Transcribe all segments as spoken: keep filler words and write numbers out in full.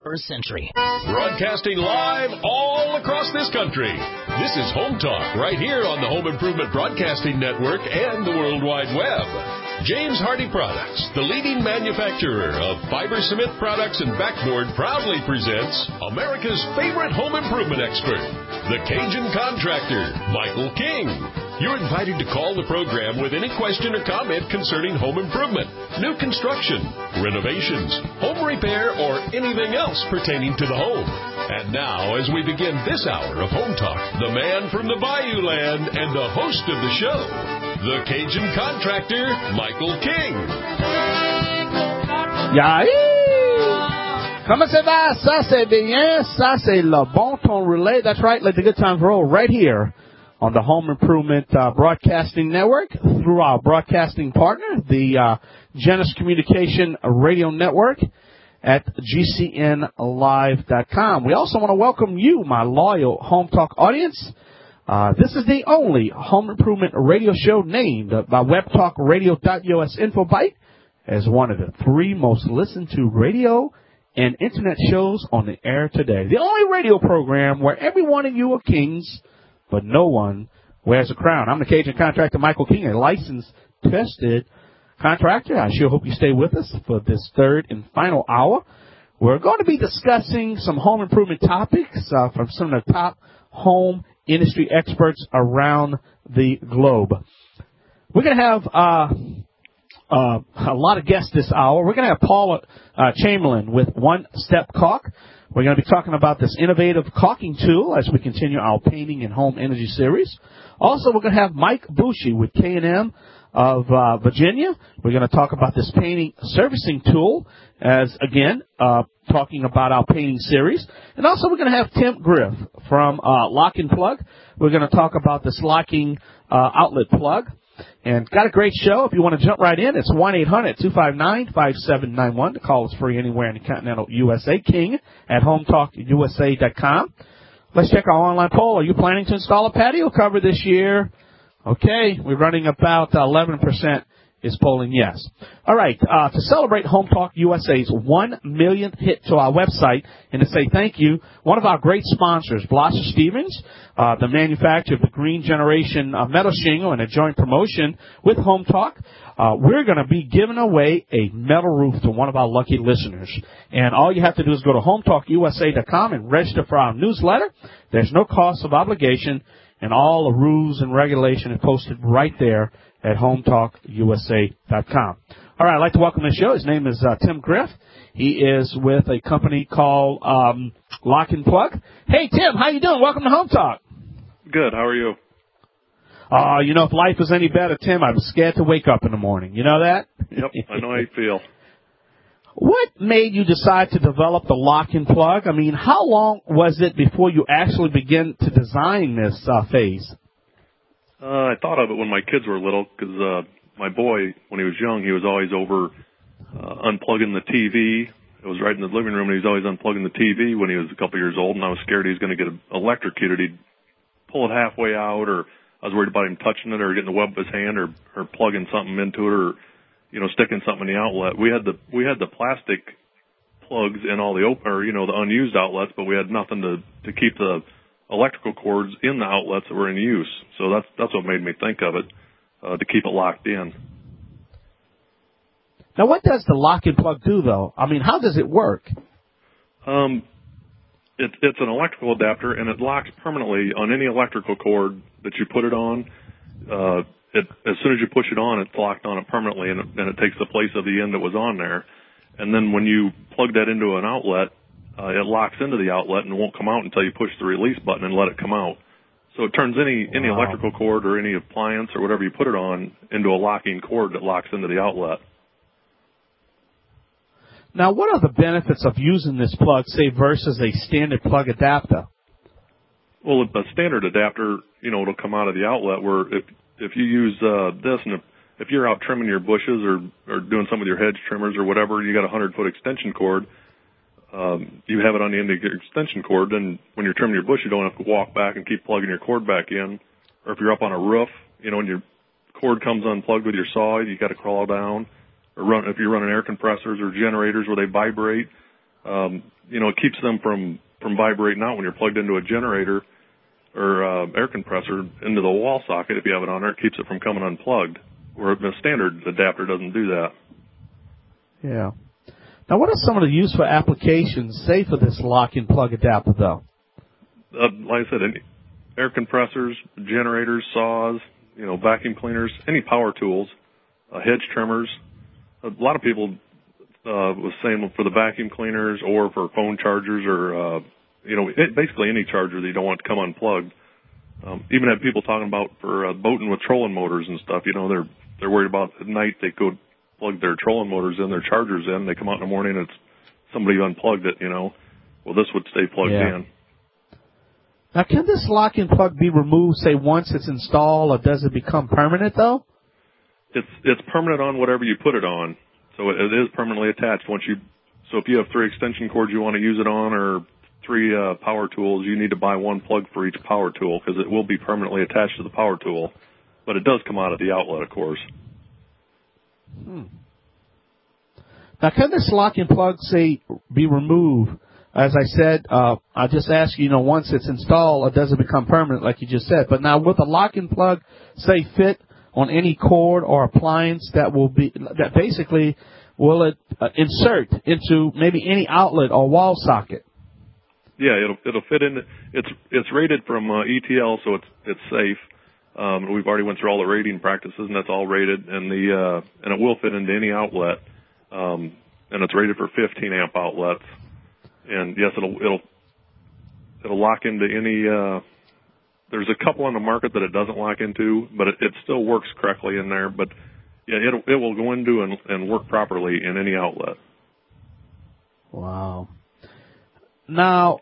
twenty-first century. Broadcasting live all across this country. This is Home Talk right here on the Home Improvement Broadcasting Network and the World Wide Web. James Hardie Products, the leading manufacturer of fiber cement products and backboard, proudly presents America's favorite home improvement expert, the Cajun contractor, Michael King. You're invited to call the program with any question or comment concerning home improvement, new construction, renovations, home repair, or anything else pertaining to the home. And now, as we begin this hour of Home Talk, the man from the Bayou Land and the host of the show, the Cajun contractor, Michael King. Yahoo! Comment ça va? Ça c'est bien. Ça c'est le bon ton relay. That's right. Let the good times roll right here on the Home Improvement uh, Broadcasting Network through our broadcasting partner, the uh, Genesis Communication Radio Network at G C N live dot com. We also want to welcome you, my loyal Home Talk audience. Uh, this is the only home improvement radio show named by web talk radio dot U S InfoBite as one of the three most listened to radio and internet shows on the air today. The only radio program where every one of you are kings, but no one wears a crown. I'm the Cajun contractor, Michael King, a licensed, tested contractor. I sure hope you stay with us for this third and final hour. We're going to be discussing some home improvement topics uh, from some of the top home industry experts around the globe. We're going to have uh, uh, a lot of guests this hour. We're going to have Paula uh, Chamberlain with One Step Caulk. We're going to be talking about this innovative caulking tool as we continue our painting and home energy series. Also, we're going to have Mike Bushi with K and M of uh, Virginia. We're going to talk about this painting servicing tool as, again, uh, talking about our painting series. And also we're going to have Tim Griff from uh, Lock and Plug. We're going to talk about this locking uh, outlet plug. And got a great show. If you want to jump right in, it's one eight hundred two five nine five seven nine one. The call is free anywhere in the continental U S A. King at home talk U S A dot com. Let's check our online poll. Are you planning to install a patio cover this year? Okay, we're running about eleven percent is polling yes. All right, uh, to celebrate Home Talk U S A's one millionth hit to our website and to say thank you, one of our great sponsors, Blosser Stevens, uh, the manufacturer of the Green Generation uh, metal shingle and a joint promotion with Home Talk, uh, we're going to be giving away a metal roof to one of our lucky listeners. And all you have to do is go to home talk U S A dot com and register for our newsletter. There's no cost of obligation, and all the rules and regulation is posted right there at home talk U S A dot com. All right, I'd like to welcome to the show. His name is uh, Tim Griff. He is with a company called um, Lock and Plug. Hey, Tim, how you doing? Welcome to Home Talk. Good. How are you? Uh, you know, if life was any better, Tim, I'm scared to wake up in the morning. You know that? Yep, I know how you feel. What made you decide to develop the Lock and Plug? I mean, how long was it before you actually began to design this uh, phase? Uh, I thought of it when my kids were little because uh, my boy, when he was young, he was always over uh, unplugging the T V. It was right in the living room, and he was always unplugging the T V when he was a couple years old, and I was scared he was going to get electrocuted. He'd pull it halfway out, or I was worried about him touching it or getting the web of his hand or, or plugging something into it or, you know, sticking something in the outlet. We had the we had the plastic plugs in all the open, or, you know, the unused outlets, but we had nothing to, to keep the electrical cords in the outlets that were in use. So that's that's what made me think of it, uh, to keep it locked in. Now, what does the Lock and Plug do, though? I mean, how does it work? Um, it, it's an electrical adapter, and it locks permanently on any electrical cord that you put it on. Uh, it, as soon as you push it on, it's locked on it permanently, and it, and it takes the place of the end that was on there. And then when you plug that into an outlet, Uh, it locks into the outlet and won't come out until you push the release button and let it come out. So it turns any any wow. electrical cord or any appliance or whatever you put it on into a locking cord that locks into the outlet. Now, what are the benefits of using this plug, say, versus a standard plug adapter? Well, a standard adapter, you know, it'll come out of the outlet where if if you use uh, this and if, if you're out trimming your bushes or, or doing some of your hedge trimmers or whatever, you got a one hundred foot extension cord, Um, you have it on the end of your extension cord, and when you're trimming your bush, you don't have to walk back and keep plugging your cord back in. Or if you're up on a roof, you know, when your cord comes unplugged with your saw, you got to crawl down. Or run if you're running air compressors or generators where they vibrate, um, you know, it keeps them from, from vibrating out when you're plugged into a generator or uh, air compressor into the wall socket. If you have it on there, it keeps it from coming unplugged, where the standard adapter doesn't do that. Yeah. Now, what are some of the useful applications, say, for this lock-in plug adapter, though? Uh, like I said, any air compressors, generators, saws, you know, vacuum cleaners, any power tools, uh, hedge trimmers. A lot of people uh, was saying for the vacuum cleaners or for phone chargers or, uh, you know, it, basically any charger that you don't want to come unplugged. Um, even had people talking about for uh, boating with trolling motors and stuff. You know, they're they're worried about at night they go plug their trolling motors in, their chargers in. They come out in the morning and it's somebody unplugged it. You know, well, this would stay plugged yeah. in. Now, can this lock-in plug be removed, say, once it's installed, or does it become permanent, though? It's it's permanent on whatever you put it on, so it, it is permanently attached. Once you, so if you have three extension cords you want to use it on, or three uh, power tools, you need to buy one plug for each power tool because it will be permanently attached to the power tool. But it does come out of the outlet, of course. Hmm. Now, can this lock-in plug, say, be removed? As I said, uh, I just asked you, you know, once it's installed, or does it become permanent, like you just said? But now, will the lock-in plug, say, fit on any cord or appliance that will be, that basically, will it uh, insert into maybe any outlet or wall socket? Yeah, it'll it'll fit in. It's it's rated from uh, E T L, so it's it's safe. Um, we've already went through all the rating practices, and that's all rated, and the uh, and it will fit into any outlet, um, and it's rated for fifteen amp outlets. And yes, it'll it'll it'll lock into any. Uh, there's a couple on the market that it doesn't lock into, but it, it still works correctly in there. But yeah, it'll it will go into and, and work properly in any outlet. Wow. Now,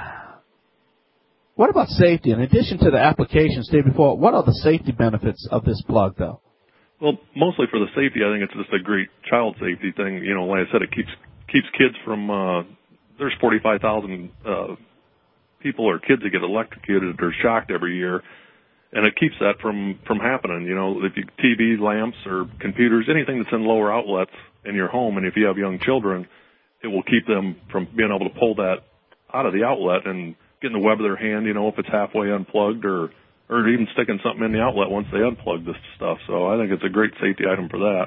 what about safety? In addition to the application stated before, what are the safety benefits of this plug, though? Well, mostly for the safety, I think it's just a great child safety thing. You know, like I said, it keeps keeps kids from. Uh, there's forty-five thousand uh, people or kids that get electrocuted or shocked every year, and it keeps that from from happening. You know, if you T V, lamps, or computers, anything that's in lower outlets in your home, and if you have young children, it will keep them from being able to pull that out of the outlet and get in the web of their hand, you know, if it's halfway unplugged, or or even sticking something in the outlet once they unplug this stuff. So I think it's a great safety item for that.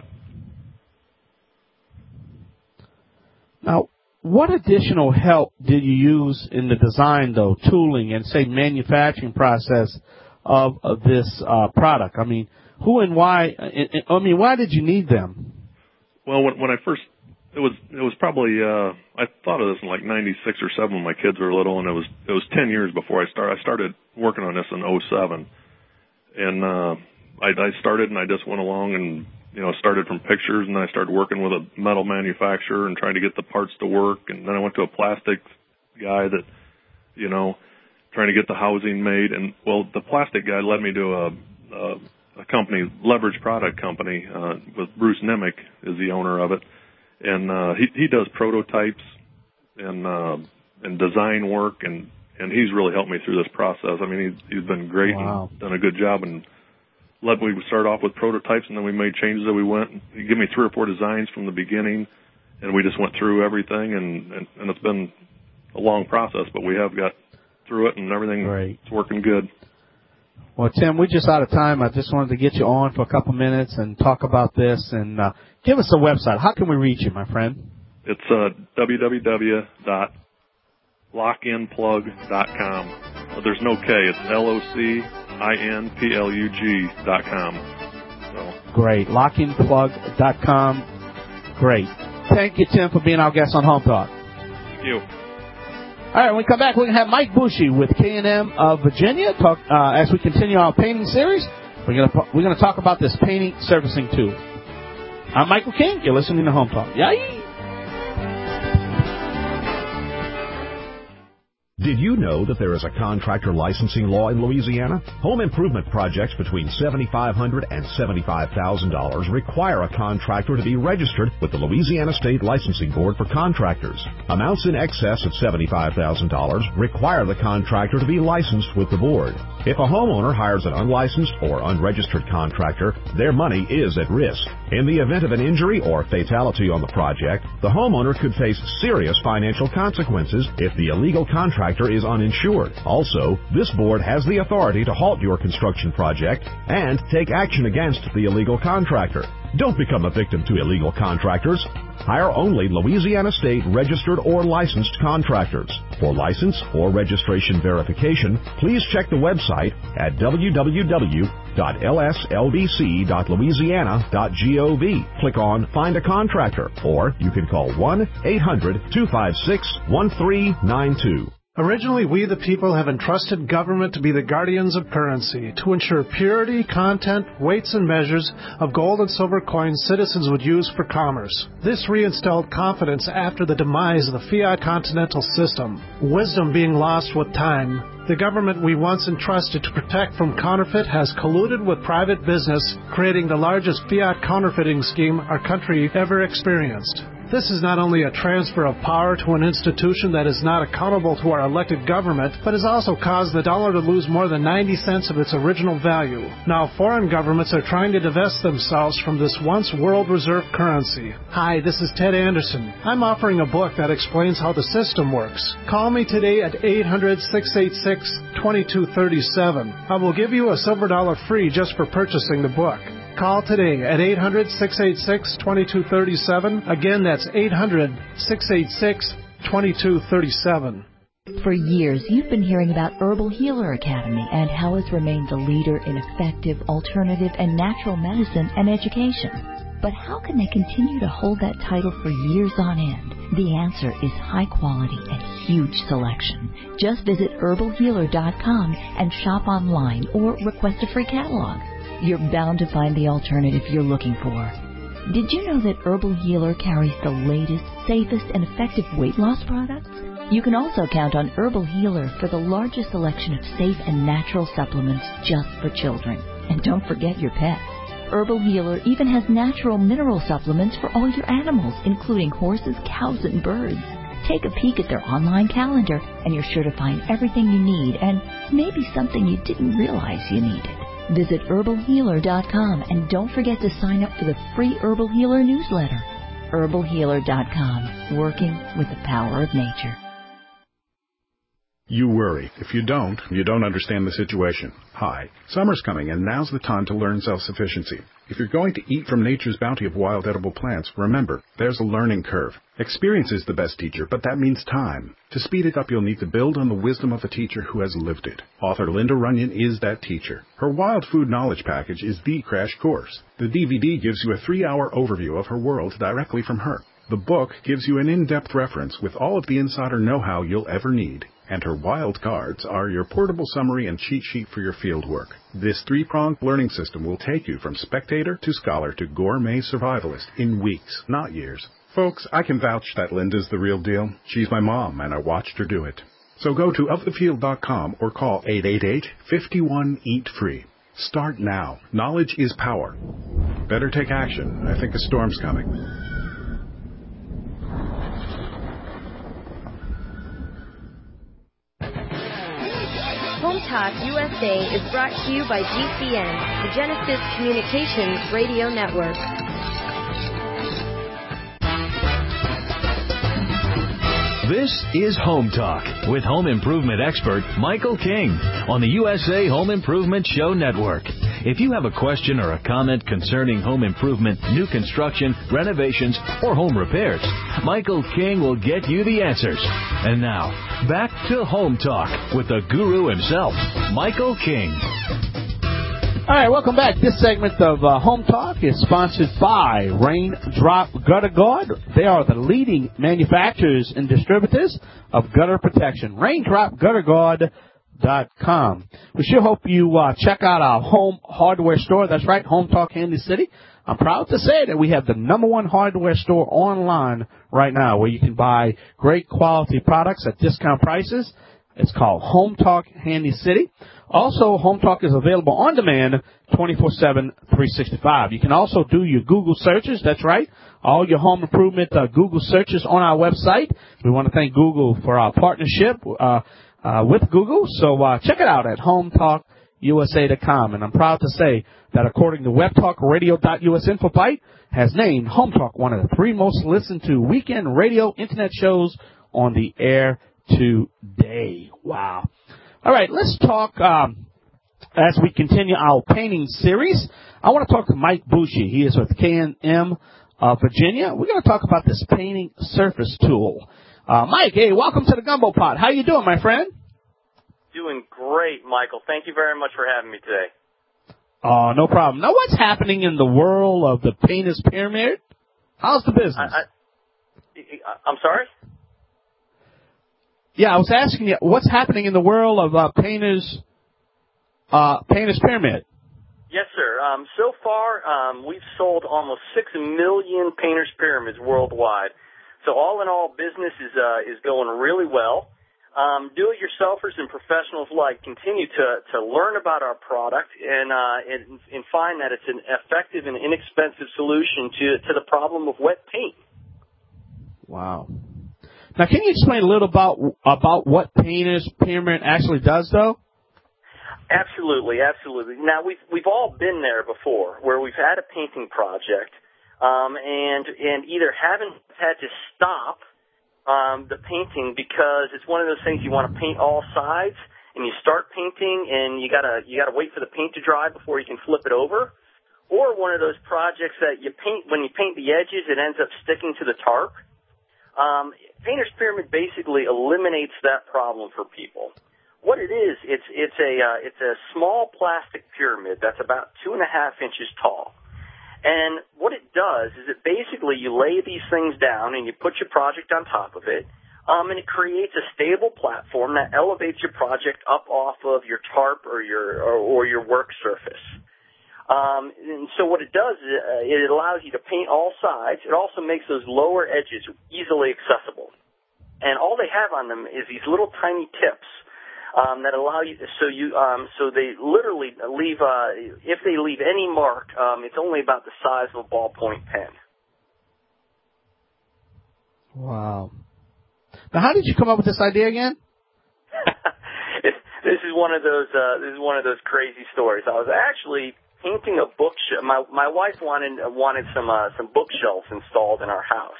Now, what additional help did you use in the design, though, tooling and, say, manufacturing process of, of this uh, product? I mean, who and why, I mean, why did you need them? Well, when, when I first, it was it was probably, uh, I thought of this in like ninety-six or seven when my kids were little, and it was it was ten years before I started. I started working on this in oh seven. And uh, I, I started and I just went along and, you know, started from pictures, and then I started working with a metal manufacturer and trying to get the parts to work. And then I went to a plastic guy that, you know, trying to get the housing made. And, well, the plastic guy led me to a, a, a company, Leverage Product Company, uh, with Bruce Nimick is the owner of it. And uh, he, he does prototypes and uh, and design work, and, and he's really helped me through this process. I mean, he's, he's been great Wow. and done a good job, and let we start off with prototypes, and then we made changes as we went. He gave me three or four designs from the beginning, and we just went through everything, and, and, and it's been a long process, but we have got through it, and everything Great. It's working good. Well, Tim, we're just out of time. I just wanted to get you on for a couple minutes and talk about this, and uh, give us a website. How can we reach you, my friend? It's uh, w w w dot lock in plug dot com. Uh, there's no K. It's L O C I N P L U G dot com. So. Great. lock in plug dot com. Great. Thank you, Tim, for being our guest on Home Talk. Thank you. All right, when we come back, we're going to have Mike Bushy with K and M of Virginia talk uh, as we continue our painting series. We're going to we're going to talk about this painting servicing tool. I'm Michael King. You're listening to Home Talk. Yay! Did you know that there is a contractor licensing law in Louisiana? Home improvement projects between seven thousand five hundred dollars and seventy-five thousand dollars require a contractor to be registered with the Louisiana State Licensing Board for Contractors. Amounts in excess of seventy-five thousand dollars require the contractor to be licensed with the board. If a homeowner hires an unlicensed or unregistered contractor, their money is at risk. In the event of an injury or fatality on the project, the homeowner could face serious financial consequences if the illegal contractor is uninsured. Also, this board has the authority to halt your construction project and take action against the illegal contractor. Don't become a victim to illegal contractors. Hire only Louisiana State registered or licensed contractors. For license or registration verification, please check the website at w w w dot l s l b c dot louisiana dot gov. Click on Find a Contractor, or you can call one eight hundred two five six one three nine two. Originally, we the people have entrusted government to be the guardians of currency, to ensure purity, content, weights, and measures of gold and silver coins citizens would use for commerce. This reinstilled confidence after the demise of the fiat continental system, wisdom being lost with time. The government we once entrusted to protect from counterfeit has colluded with private business, creating the largest fiat counterfeiting scheme our country ever experienced. This is not only a transfer of power to an institution that is not accountable to our elected government, but has also caused the dollar to lose more than ninety cents of its original value. Now foreign governments are trying to divest themselves from this once world reserve currency. Hi, this is Ted Anderson. I'm offering a book that explains how the system works. Call me today at eight hundred, six eight six, two two three seven. I will give you a silver dollar free just for purchasing the book. Call today at eight hundred, six eight six, two two three seven. Again, that's eight hundred, six eight six, two two three seven. For years, you've been hearing about Herbal Healer Academy and how it's remained the leader in effective, alternative, and natural medicine and education. But how can they continue to hold that title for years on end? The answer is high quality and huge selection. Just visit herbal healer dot com and shop online or request a free catalog. You're bound to find the alternative you're looking for. Did you know that Herbal Healer carries the latest, safest, and effective weight loss products? You can also count on Herbal Healer for the largest selection of safe and natural supplements just for children. And don't forget your pets. Herbal Healer even has natural mineral supplements for all your animals, including horses, cows, and birds. Take a peek at their online calendar, and you're sure to find everything you need and maybe something you didn't realize you needed. Visit herbal healer dot com and don't forget to sign up for the free Herbal Healer newsletter. herbal healer dot com, working with the power of nature. You worry. If you don't, you don't understand the situation. Hi, summer's coming, and now's the time to learn self-sufficiency. If you're going to eat from nature's bounty of wild edible plants, remember, there's a learning curve. Experience is the best teacher, but that means time. To speed it up, you'll need to build on the wisdom of a teacher who has lived it. Author Linda Runyon is that teacher. Her Wild Food Knowledge Package is the crash course. The D V D gives you a three-hour overview of her world directly from her. The book gives you an in-depth reference with all of the insider know-how you'll ever need. And her wild cards are your portable summary and cheat sheet for your field work. This three-pronged learning system will take you from spectator to scholar to gourmet survivalist in weeks, not years. Folks, I can vouch that Linda's the real deal. She's my mom, and I watched her do it. So go to of the field dot com or call eight eight eight, five one, eat free. Start now. Knowledge is power. Better take action. I think a storm's coming. Home Talk U S A is brought to you by G C N, the Genesis Communications Radio Network. This is Home Talk with home improvement expert Michael King on the U S A Home Improvement Show Network. If you have a question or a comment concerning home improvement, new construction, renovations, or home repairs, Michael King will get you the answers. And now, back to Home Talk with the guru himself, Michael King. All right, welcome back. This segment of uh, Home Talk is sponsored by Raindrop Gutter Guard. They are the leading manufacturers and distributors of gutter protection. raindrop gutter guard dot com. We sure hope you uh, check out our home hardware store. That's right, Home Talk Handy City. I'm proud to say that we have the number one hardware store online right now where you can buy great quality products at discount prices. It's called Home Talk Handy City. Also, Home Talk is available on demand twenty-four seven, three sixty-five. You can also do your Google searches. That's right. All your home improvement uh, Google searches on our website. We want to thank Google for our partnership uh, uh, with Google. So uh, check it out at home talk U S A dot com. And I'm proud to say that according to web talk radio dot U S InfoBite, has named Home Talk one of the three most listened to weekend radio internet shows on the air today. Wow. All right, let's talk um, as we continue our painting series. I want to talk to Mike Bushey. He is with K and M uh, Virginia. We're going to talk about this painting surface tool. Uh, Mike, hey, welcome to the Gumbo Pot. How you doing, my friend? Doing great, Michael. Thank you very much for having me today. Oh, no problem. Now, what's happening in the world of the Painter's Pyramid? How's the business? I, I, I'm sorry? Yeah, I was asking you, what's happening in the world of uh, Painter's, uh, Painter's Pyramid? Yes, sir. Um, so far, um, we've sold almost six million Painter's Pyramids worldwide. So all in all, business is uh, is going really well. Um, do-it-yourselfers and professionals alike continue to, to learn about our product and, uh, and and find that it's an effective and inexpensive solution to to the problem of wet paint. Wow. Now, can you explain a little about about what Painter's Pyramid actually does, though? Absolutely, absolutely. Now, we've we've all been there before, where we've had a painting project, um, and and either haven't had to stop Um, the painting because it's one of those things you want to paint all sides, and you start painting and you gotta you gotta wait for the paint to dry before you can flip it over, or one of those projects that you paint when you paint the edges it ends up sticking to the tarp. Um, Painter's Pyramid basically eliminates that problem for people. What it is, it's it's a uh, it's a small plastic pyramid that's about two and a half inches tall. And what it does is it basically you lay these things down and you put your project on top of it, um, and it creates a stable platform that elevates your project up off of your tarp or your or, or your work surface. Um, and so what it does is uh, it allows you to paint all sides. It also makes those lower edges easily accessible. And all they have on them is these little tiny tips. Um, that allow you, so you, um, so they literally leave, uh, if they leave any mark, um, it's only about the size of a ballpoint pen. Wow. Now, how did you come up with this idea again? This is one of those, uh, this is one of those crazy stories. I was actually painting a bookshelf. My, my wife wanted, wanted some, uh, some bookshelves installed in our house.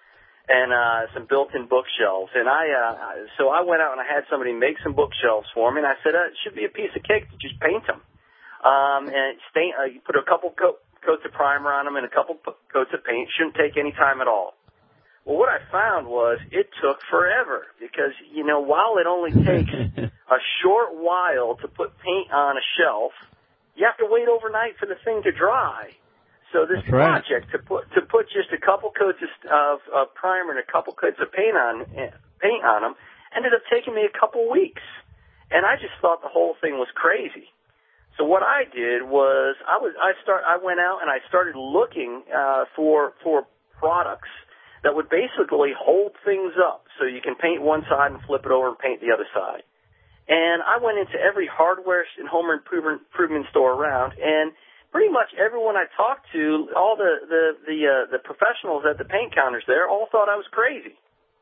And uh some built-in bookshelves. And I, uh so I went out and I had somebody make some bookshelves for me, and I said, uh, it should be a piece of cake to just paint them. Um, and stain, uh, you put a couple coat, coats of primer on them and a couple coats of paint. Shouldn't take any time at all. Well, what I found was it took forever because, you know, while it only takes a short while to put paint on a shelf, you have to wait overnight for the thing to dry. So this That's right. project to put to put just a couple coats of, of primer and a couple coats of paint on paint on them ended up taking me a couple weeks, and I just thought the whole thing was crazy. So what I did was I was I start I went out and I started looking uh, for for products that would basically hold things up so you can paint one side and flip it over and paint the other side. And I went into every hardware and home improvement, improvement store around, and pretty much everyone I talked to, all the the the, uh, the professionals at the paint counters there, all thought I was crazy,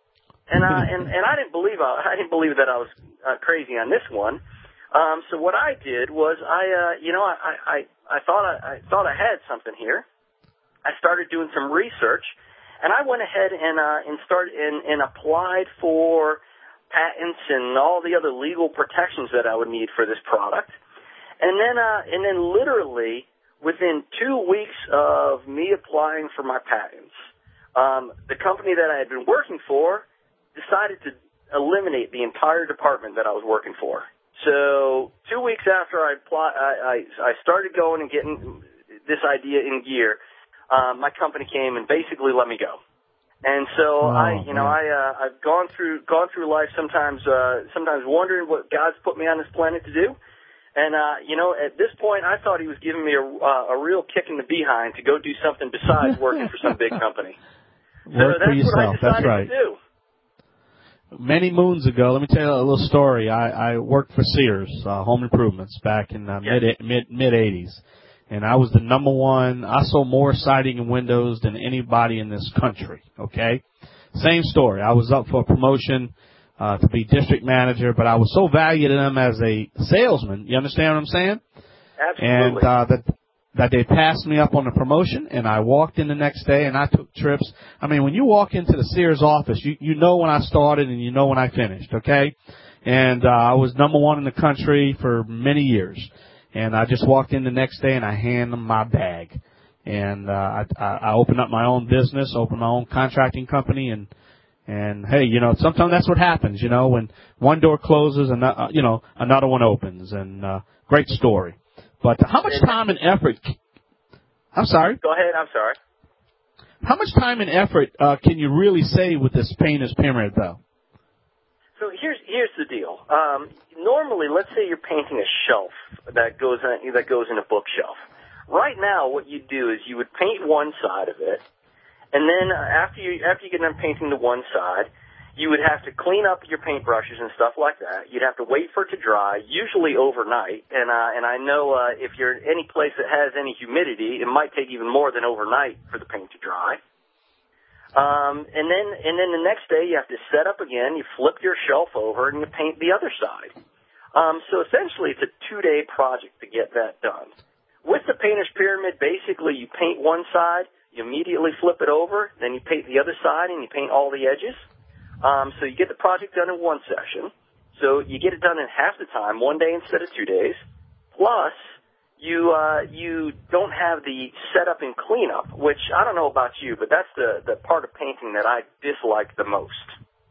and uh, and and I didn't believe I, I didn't believe that I was uh, crazy on this one. Um, so what I did was I uh, you know I I I thought I, I thought I had something here. I started doing some research, and I went ahead and uh, and started and, and applied for patents and all the other legal protections that I would need for this product, and then uh, and then literally. Within two weeks of me applying for my patents, um, the company that I had been working for decided to eliminate the entire department that I was working for. So two weeks after I, apply, I, I, I started going and getting this idea in gear, um, my company came and basically let me go. And so oh, I, you know, man. I uh, I've gone through gone through life sometimes uh, sometimes wondering what God's put me on this planet to do. And, uh, you know, at this point, I thought he was giving me a, uh, a real kick in the behind to go do something besides working for some big company. So Work that's for yourself. what I decided that's right. to do. Many moons ago, let me tell you a little story. I, I worked for Sears, uh, Home Improvements, back in uh, yes. mid mid mid eighties, and I was the number one. I sold more siding and windows than anybody in this country. Okay, same story. I was up for a promotion. uh, to be district manager, but I was so valued to them as a salesman. You understand what I'm saying? Absolutely. And uh, that that they passed me up on the promotion, and I walked in the next day, and I took trips. I mean, when you walk into the Sears office, you you know when I started and you know when I finished, okay? And uh, I was number one in the country for many years. And I just walked in the next day, and I hand them my bag. And uh, I, I, I opened up my own business, opened my own contracting company, and and hey, you know, sometimes that's what happens. You know, when one door closes, and uh, you know, another one opens. And uh, great story. But how much time and effort? I'm sorry. Go ahead. I'm sorry. How much time and effort uh, can you really save with this painter's pyramid, though? So here's here's the deal. Um, normally, let's say you're painting a shelf that goes in, that goes in a bookshelf. Right now, what you do is you would paint one side of it, and then after you after you get done painting the one side, you would have to clean up your paintbrushes and stuff like that. You'd have to wait for it to dry, usually overnight. And uh, and I know uh, if you're in any place that has any humidity, it might take even more than overnight for the paint to dry. Um, and then and then the next day you have to set up again. You flip your shelf over and you paint the other side. Um, so essentially, it's a two-day project to get that done. With the painter's pyramid, basically you paint one side, you immediately flip it over, then you paint the other side, and you paint all the edges. Um, so you get the project done in one session. So you get it done in half the time, one day instead of two days. Plus, you uh, you don't have the setup and cleanup, which I don't know about you, but that's the, the part of painting that I dislike the most.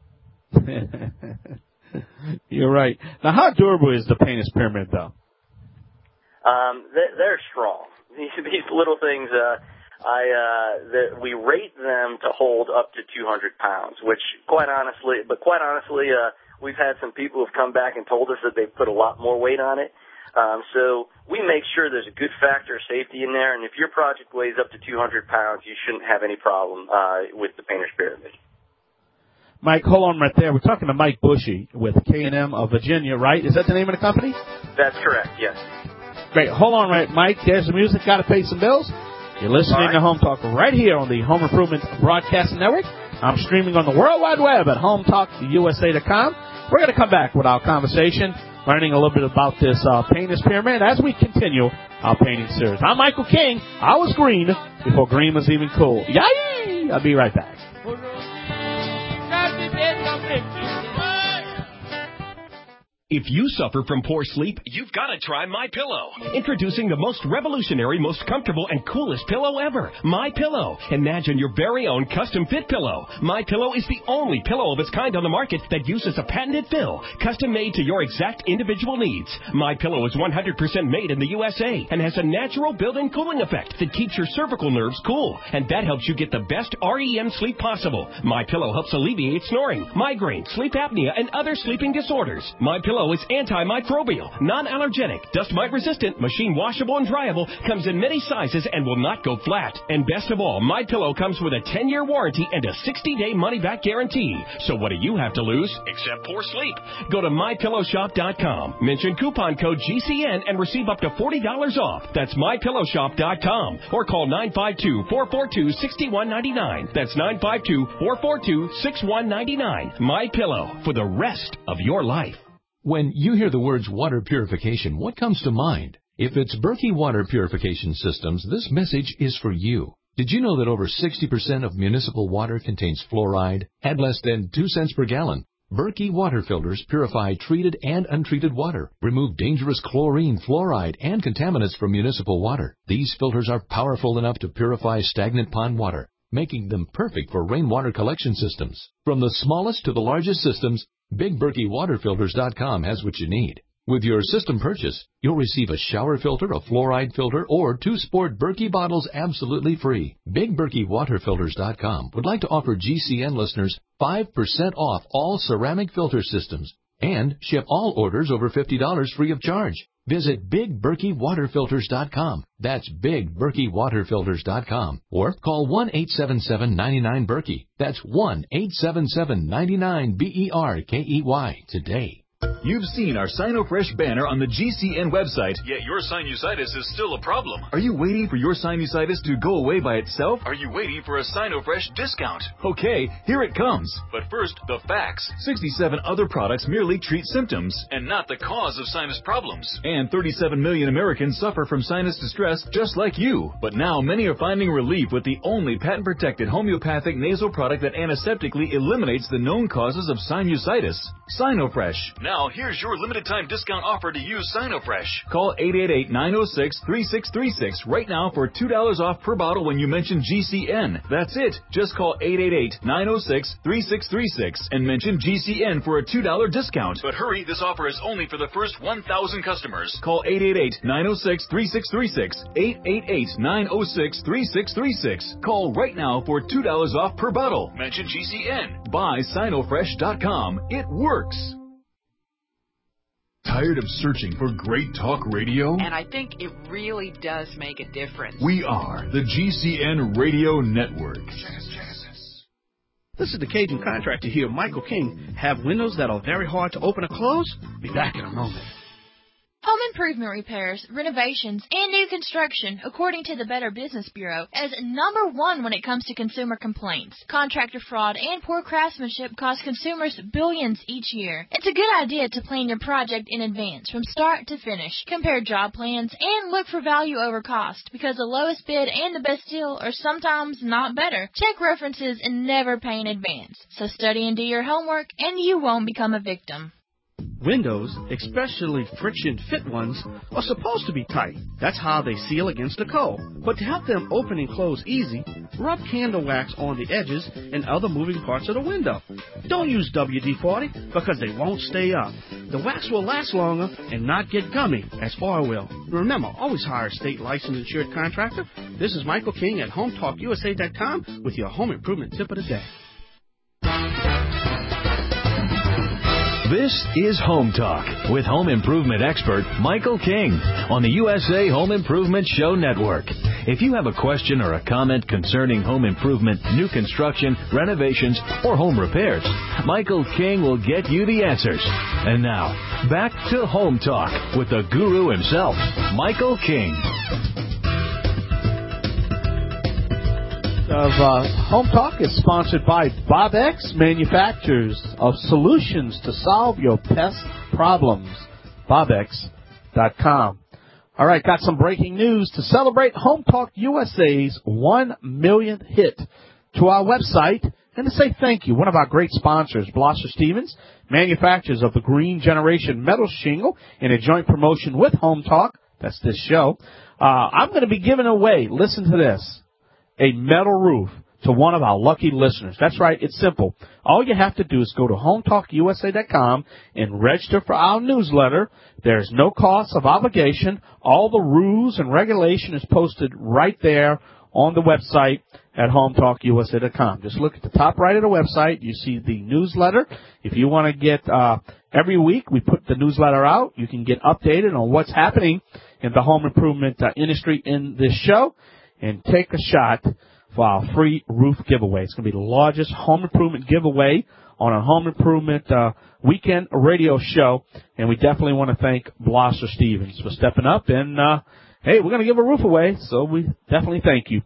You're right. Now, how durable is the painter's pyramid, though? Um, they're, they're strong. These, these little things, uh, I, uh, the, we rate them to hold up to two hundred pounds, which quite honestly, but quite honestly, uh, we've had some people who've come back and told us that they've put a lot more weight on it. Um, so we make sure there's a good factor of safety in there, and if your project weighs up to two hundred pounds, you shouldn't have any problem, uh, with the painter's pyramid. Mike, hold on right there. We're talking to Mike Bushy with K and M of Virginia, right? Is that the name of the company? That's correct, yes. Great. Hold on right, Mike. There's the music. Got to pay some bills. You're listening right to Home Talk right here on the Home Improvement Broadcasting Network. I'm streaming on the World Wide Web at home talk u s a dot com. We're going to come back with our conversation, learning a little bit about this uh, painter's pyramid as we continue our painting series. I'm Michael King. I was green before green was even cool. Yay! I'll be right back. If you suffer from poor sleep, you've got to try MyPillow. Introducing the most revolutionary, most comfortable, and coolest pillow ever, MyPillow. Imagine your very own custom-fit pillow. MyPillow is the only pillow of its kind on the market that uses a patented fill, custom-made to your exact individual needs. MyPillow is one hundred percent made in the U S A and has a natural built-in cooling effect that keeps your cervical nerves cool, and that helps you get the best R E M sleep possible. MyPillow helps alleviate snoring, migraine, sleep apnea, and other sleeping disorders. MyPillow is antimicrobial, non-allergenic, dust mite resistant, machine washable and dryable, comes in many sizes and will not go flat. And best of all, MyPillow comes with a ten year warranty and a sixty day money back guarantee. So what do you have to lose except poor sleep? Go to my pillow shop dot com, mention coupon code G C N and receive up to forty dollars off. That's my pillow shop dot com or call nine five two, four four two, six one nine nine. That's nine five two, four four two, six one nine nine. MyPillow, for the rest of your life. When you hear the words water purification, what comes to mind? If it's Berkey Water Purification Systems, this message is for you. Did you know that over sixty percent of municipal water contains fluoride at less than two cents per gallon? Berkey water filters purify treated and untreated water, remove dangerous chlorine, fluoride, and contaminants from municipal water. These filters are powerful enough to purify stagnant pond water, making them perfect for rainwater collection systems. From the smallest to the largest systems, Big Berkey Water Filters dot com has what you need. With your system purchase, you'll receive a shower filter, a fluoride filter, or two sport Berkey bottles absolutely free. Big Berkey Water Filters dot com would like to offer G C N listeners five percent off all ceramic filter systems and ship all orders over fifty dollars free of charge. Visit Big Berkey Water Filters dot com. That's Big Berkey Water Filters dot com. Or call one eight seven seven, nine nine, Berkey. That's one eight seven seven, nine nine, B E R K E Y today. You've seen our SinoFresh banner on the G C N website, yet your sinusitis is still a problem. Are you waiting for your sinusitis to go away by itself? Are you waiting for a SinoFresh discount? Okay, here it comes. But first, the facts. sixty-seven other products merely treat symptoms and not the cause of sinus problems. And thirty-seven million Americans suffer from sinus distress just like you. But now many are finding relief with the only patent-protected homeopathic nasal product that antiseptically eliminates the known causes of sinusitis. SinoFresh. Now, here's your limited time discount offer to use SinoFresh. Call eight eight eight, nine oh six, three six three six right now for two dollars off per bottle when you mention G C N. That's it. Just call eight eight eight, nine oh six, three six three six and mention G C N for a two dollars discount. But hurry, this offer is only for the first one thousand customers. Call eight eight eight, nine oh six, three six three six, eight eight eight, nine oh six, three six three six. Call right now for two dollars off per bottle. Mention G C N. Buy Sinofresh dot com. It works. Tired of searching for great talk radio? And I think it really does make a difference. We are the G C N Radio Network. This is the Cajun Contractor here, Michael King. Have windows that are very hard to open or close? Be back in a moment. Home improvement repairs, renovations, and new construction, according to the Better Business Bureau, is number one when it comes to consumer complaints. Contractor fraud and poor craftsmanship cost consumers billions each year. It's a good idea to plan your project in advance, from start to finish. Compare job plans and look for value over cost, because the lowest bid and the best deal are sometimes not better. Check references and never pay in advance. So study and do your homework, and you won't become a victim. Windows, especially friction-fit ones, are supposed to be tight. That's how they seal against the cold. But to help them open and close easy, rub candle wax on the edges and other moving parts of the window. Don't use W D forty because they won't stay up. The wax will last longer and not get gummy as oil will. Remember, always hire a state licensed insured contractor. This is Michael King at Home Talk U S A dot com with your home improvement tip of the day. This is Home Talk with home improvement expert Michael King on the U S A Home Improvement Show Network. If you have a question or a comment concerning home improvement, new construction, renovations, or home repairs, Michael King will get you the answers. And now, back to Home Talk with the guru himself, Michael King. Of uh, Home Talk is sponsored by Bobex, manufacturers of solutions to solve your pest problems. Bobex dot com. All right, got some breaking news to celebrate Home Talk U S A's one millionth hit to our website and to say thank you. One of our great sponsors, Blosser Stevens, manufacturers of the Green Generation metal shingle in a joint promotion with Home Talk. That's this show. Uh, I'm going to be giving away, listen to this, a metal roof to one of our lucky listeners. That's right, it's simple. All you have to do is go to home talk U S A dot com and register for our newsletter. There's no cost of obligation. All the rules and regulation is posted right there on the website at home talk U S A dot com. Just look at the top right of the website. You see the newsletter. If you want to get, uh, every week we put the newsletter out. You can get updated on what's happening in the home improvement uh, industry in this show. And take a shot for our free roof giveaway. It's going to be the largest home improvement giveaway on a home improvement uh, weekend radio show. And we definitely want to thank Blosser Stevens for stepping up. And, uh, hey, we're going to give a roof away, so we definitely thank you.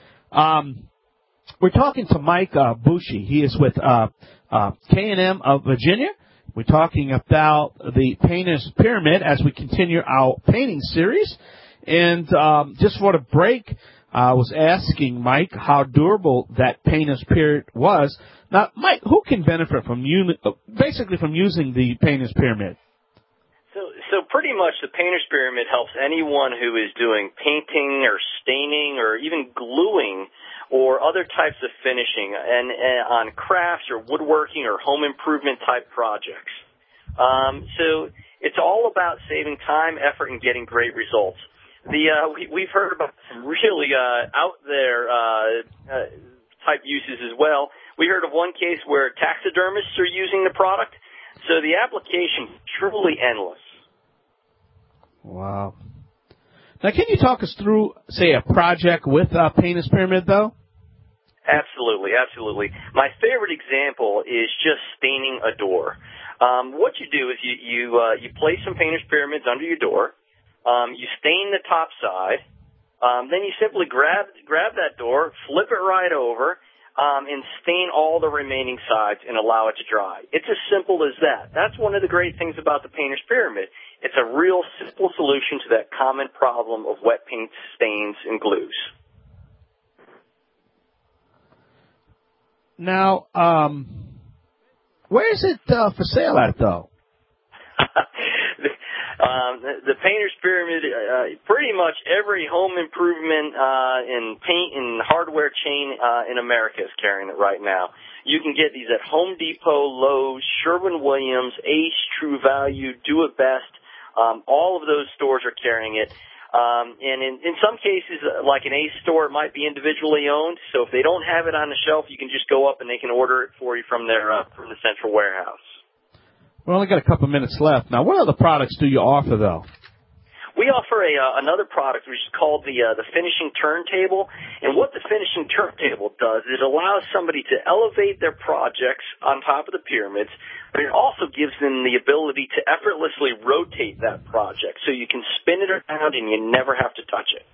Um, we're talking to Mike uh, Bushey. He is with uh, uh, K and M of Virginia. We're talking about the Painter's Pyramid as we continue our painting series. And um, just for the break, I was asking Mike how durable that Painter's Pyramid was. Now, Mike, who can benefit from uni- basically from using the Painter's Pyramid? So, so pretty much the Painter's Pyramid helps anyone who is doing painting or staining or even gluing or other types of finishing and, and on crafts or woodworking or home improvement type projects. Um, so it's all about saving time, effort, and getting great results. The uh, we, we've heard about some really uh, out there uh, uh, type uses as well. We heard of one case where taxidermists are using the product, so the application is truly endless. Wow. Now, can you talk us through, say, a project with uh, Painter's Pyramid, though? Absolutely, absolutely. My favorite example is just staining a door. Um, what you do is you you, uh, you place some painter's pyramids under your door. Um, you stain the top side. Um, then you simply grab grab that door, flip it right over, um, and stain all the remaining sides and allow it to dry. It's as simple as that. That's one of the great things about the painter's pyramid. It's a real simple solution to that common problem of wet paint stains and glues. Now, um, where is it uh, for sale at, though? Um, the, the Painter's Pyramid, uh, pretty much every home improvement uh, and paint and hardware chain uh, in America is carrying it right now. You can get these at Home Depot, Lowe's, Sherwin-Williams, Ace, True Value, Do It Best. Um, all of those stores are carrying it. Um, and in, in some cases, uh, like an Ace store, it might be individually owned. So if they don't have it on the shelf, you can just go up and they can order it for you from their uh, from the central warehouse. We only got a couple minutes left. Now, what other products do you offer, though? We offer a uh, another product which is called the uh, the finishing turntable, and what the finishing turntable does is it allows somebody to elevate their projects on top of the pyramids, but it also gives them the ability to effortlessly rotate that project, so you can spin it around and you never have to touch it.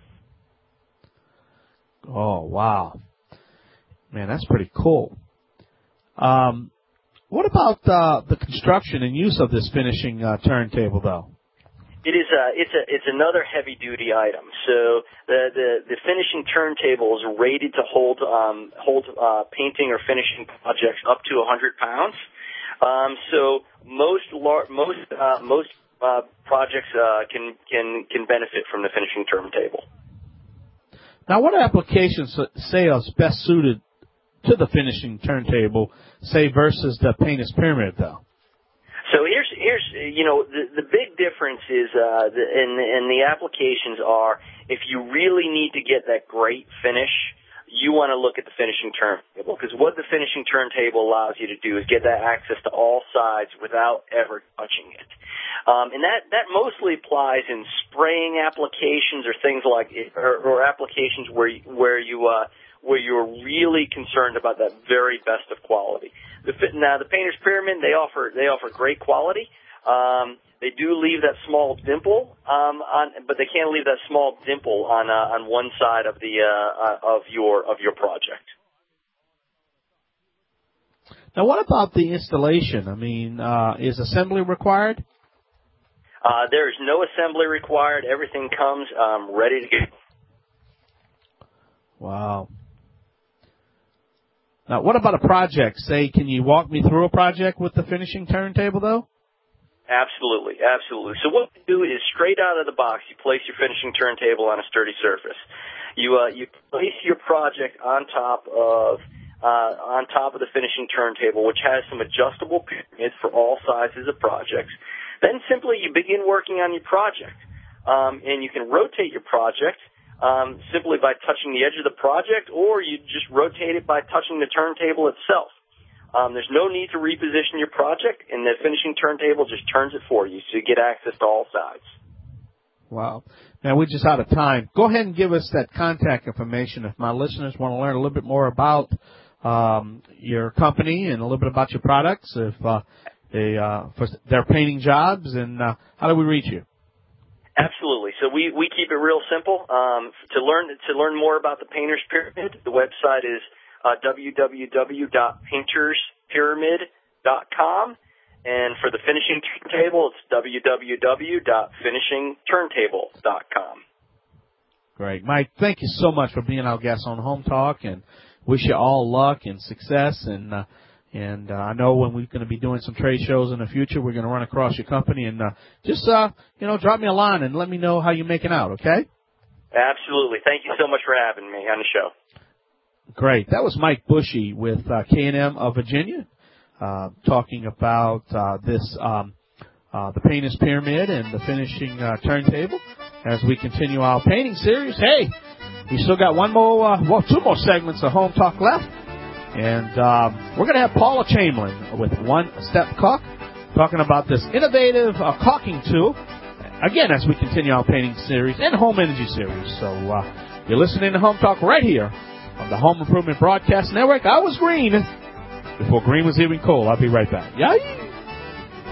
Oh, wow. Man, that's pretty cool. Um, what about uh, the construction and use of this finishing uh, turntable, though? It is a, it's a, it's another heavy duty item. So the, the, the finishing turntable is rated to hold, um, hold, uh, painting or finishing projects up to a hundred pounds. Um, so most, lar- most, uh, most, uh, projects, uh, can, can, can benefit from the finishing turntable. Now, what applications say are best suited to the finishing turntable, say, versus the painter's pyramid, though? So here's, here's, you know, the, the big difference is, uh, the, and, and the applications are, if you really need to get that great finish, you want to look at the finishing turntable, because what the finishing turntable allows you to do is get that access to all sides without ever touching it. Um, and that, that mostly applies in spraying applications or things like, or, or applications where, where you, uh, where you're really concerned about that very best of quality. The, now, the Painter's Pyramid, they offer they offer great quality. Um, they do leave that small dimple, um, on, but they can't leave that small dimple on uh, on one side of the uh, uh, of your of your project. Now, what about the installation? I mean, uh, is assembly required? Uh, there is no assembly required. Everything comes um, ready to go. Wow. Now, what about a project? Say, can you walk me through a project with the finishing turntable, though? Absolutely, absolutely. So what you do is straight out of the box, you place your finishing turntable on a sturdy surface. You uh, you place your project on top of uh, on top of the finishing turntable, which has some adjustable pyramids for all sizes of projects. Then simply you begin working on your project, um, and you can rotate your project um, simply by touching the edge of the project, or you just rotate it by touching the turntable itself. Um, there's no need to reposition your project, and the finishing turntable just turns it for you, so you get access to all sides. Wow. Now, we're just out of time. Go ahead and give us that contact information if my listeners want to learn a little bit more about um, your company and a little bit about your products, if uh, they, uh, for their painting jobs, and uh, how do we reach you? Absolutely. So we, we keep it real simple. Um, to learn to learn more about the Painter's Pyramid, the website is uh, w w w dot painters pyramid dot com, and for the finishing turntable, it's w w w dot finishing turntable dot com. Great, Mike. Thank you so much for being our guest on Home Talk, and wish you all luck and success. And uh, And uh, I know when we're going to be doing some trade shows in the future, we're going to run across your company, and uh, just, uh, you know, drop me a line and let me know how you're making out, okay? Absolutely. Thank you so much for having me on the show. Great. That was Mike Bushy with uh, K and M of Virginia, uh, talking about uh, this, um, uh, the Painter's Pyramid and the finishing uh, turntable as we continue our painting series. Hey, we still got one more, uh, well, two more segments of Home Talk left. And um, we're going to have Paula Chamberlain with One Step Caulk talking about this innovative uh, caulking tool, again, as we continue our painting series and home energy series. So uh, you're listening to Home Talk right here on the Home Improvement Broadcast Network. I was green before green was even cool. I'll be right back. Yay!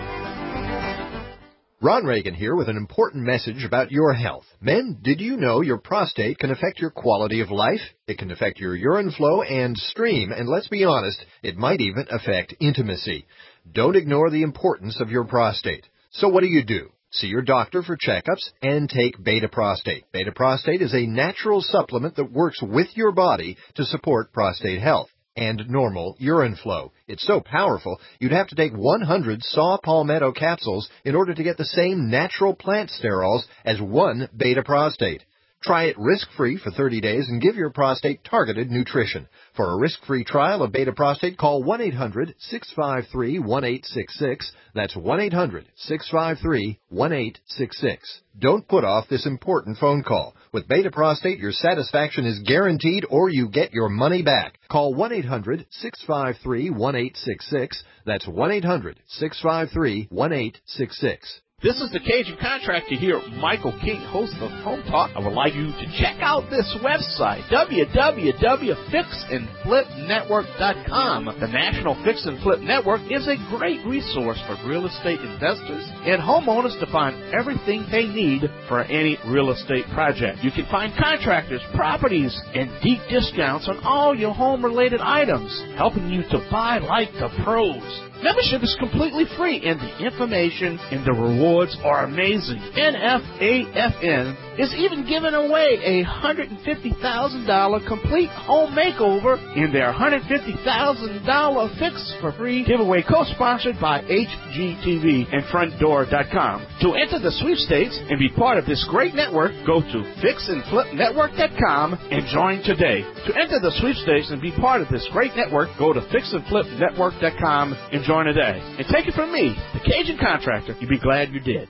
Ron Reagan here with an important message about your health. Men, did you know your prostate can affect your quality of life? It can affect your urine flow and stream, and let's be honest, it might even affect intimacy. Don't ignore the importance of your prostate. So what do you do? See your doctor for checkups and take Beta Prostate. Beta Prostate is a natural supplement that works with your body to support prostate health and normal urine flow. It's so powerful, you'd have to take one hundred saw palmetto capsules in order to get the same natural plant sterols as one Beta Prostate. Try it risk-free for thirty days and give your prostate targeted nutrition. For a risk-free trial of Beta Prostate, call one eight hundred, six five three, one eight six six. That's one eight hundred, six five three, one eight six six. Don't put off this important phone call. With Beta Prostate, your satisfaction is guaranteed or you get your money back. Call one eight hundred, six five three, one eight six six. That's one eight hundred, six five three, one eight six six. This is the Cajun Contractor here, Michael King, host of Home Talk. I would like you to check out this website, w w w dot fix and flip network dot com. The National Fix and Flip Network is a great resource for real estate investors and homeowners to find everything they need for any real estate project. You can find contractors, properties, and deep discounts on all your home-related items, helping you to buy like the pros. Membership is completely free, and the information and the rewards are amazing. N F A F N is even giving away a one hundred fifty thousand dollars complete home makeover in their one hundred fifty thousand dollars Fix for Free giveaway, co-sponsored by H G T V and front door dot com. To enter the sweepstakes and be part of this great network, go to fix and flip network dot com and join today. To enter the sweepstakes and be part of this great network, go to fix and flip network dot com and join today. And take it from me, the Cajun Contractor. You'd be glad you did.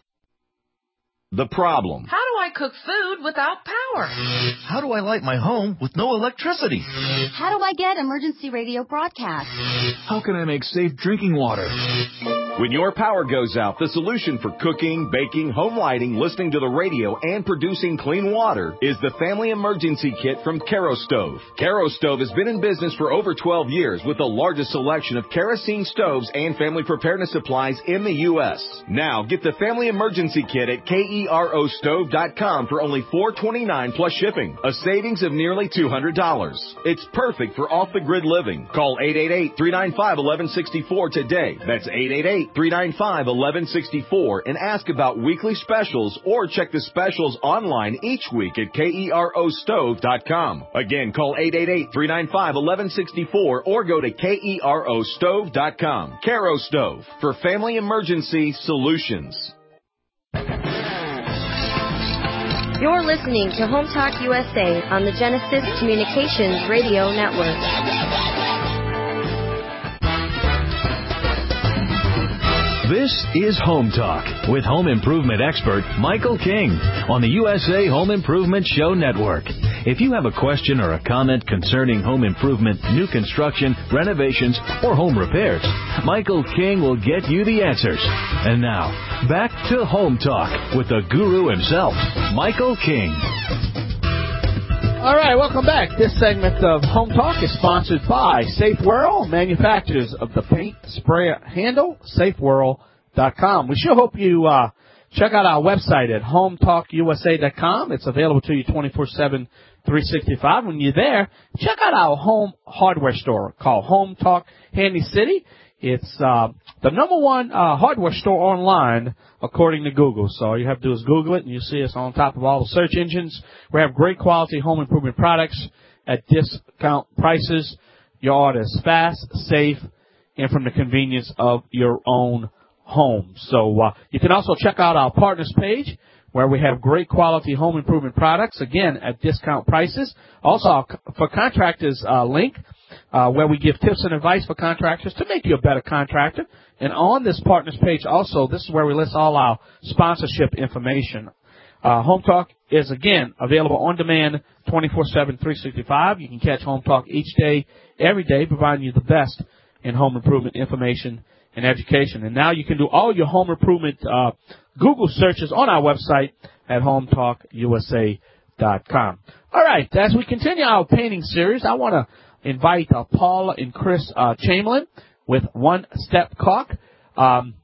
The problem. How do I cook food without power? How do I light my home with no electricity? How do I get emergency radio broadcast? How can I make safe drinking water? When your power goes out, the solution for cooking, baking, home lighting, listening to the radio, and producing clean water is the Family Emergency Kit from Kerastove. Kerastove has been in business for over twelve years with the largest selection of kerosene stoves and family preparedness supplies in the U S Now, get the Family Emergency Kit at kero stove dot com for only four dollars and twenty-nine cents plus shipping, a savings of nearly two hundred dollars. It's perfect for off-the-grid living. Call eight eight eight, three nine five, one one six four today. That's eight eight eight, three nine five, one one six four and ask about weekly specials or check the specials online each week at kero stove dot com. Again, call eight eight eight, three nine five, one one six four or go to kero stove dot com. Kerastove for family emergency solutions. You're listening to Home Talk U S A on the Genesis Communications Radio Network. This is Home Talk with home improvement expert Michael King on the U S A Home Improvement Show Network. If you have a question or a comment concerning home improvement, new construction, renovations, or home repairs, Michael King will get you the answers. And now, back to Home Talk with the guru himself, Michael King. All right, welcome back. This segment of Home Talk is sponsored by Safe Whirl, manufacturers of the paint sprayer handle, safe whirl dot com. We sure hope you uh, check out our website at home talk u s a dot com. It's available to you twenty-four seven, three sixty-five. When you're there, check out our home hardware store called Home Talk Handy City. It's uh, the number one uh, hardware store online, according to Google. So all you have to do is Google it, and you see us on top of all the search engines. We have great quality home improvement products at discount prices. Your order is fast, safe, and from the convenience of your own home. So uh, you can also check out our partners page, where we have great quality home improvement products, again, at discount prices. Also, our For Contractors uh, link, uh, where we give tips and advice for contractors to make you a better contractor. And on this partners page also, this is where we list all our sponsorship information. Uh, Home Talk is, again, available on demand twenty-four seven, three sixty-five. You can catch Home Talk each day, every day, providing you the best in home improvement information and education. And now you can do all your home improvement uh, Google searches on our website at home talk u s a dot com. All right, as we continue our painting series, I want to invite uh, Paula and Chris uh, Chamberlain with One Step Caulk. Um,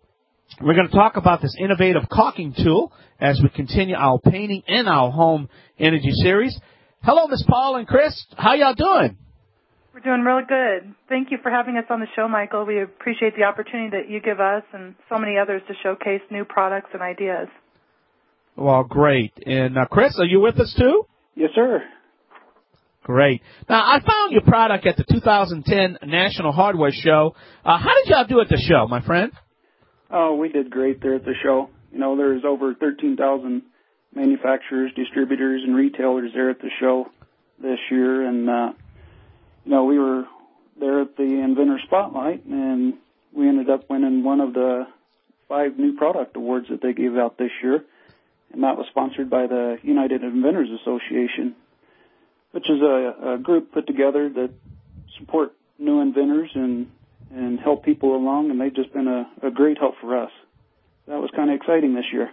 We're going to talk about this innovative caulking tool as we continue our painting and our home energy series. Hello, Miss Paul and Chris. How y'all doing? We're doing really good. Thank you for having us on the show, Michael. We appreciate the opportunity that you give us and so many others to showcase new products and ideas. Well, great. And uh, Chris, are you with us too? Yes, sir. Great. Now, I found your product at the two thousand ten National Hardware Show. Uh, how did y'all do at the show, my friend? Oh, we did great there at the show. You know, there's over thirteen thousand manufacturers, distributors, and retailers there at the show this year. And, uh, you know, we were there at the Inventor Spotlight, and we ended up winning one of the five new product awards that they gave out this year. And that was sponsored by the United Inventors Association, which is a, a group put together that support new inventors and, and help people along, and they've just been a, a great help for us. That was kind of exciting this year.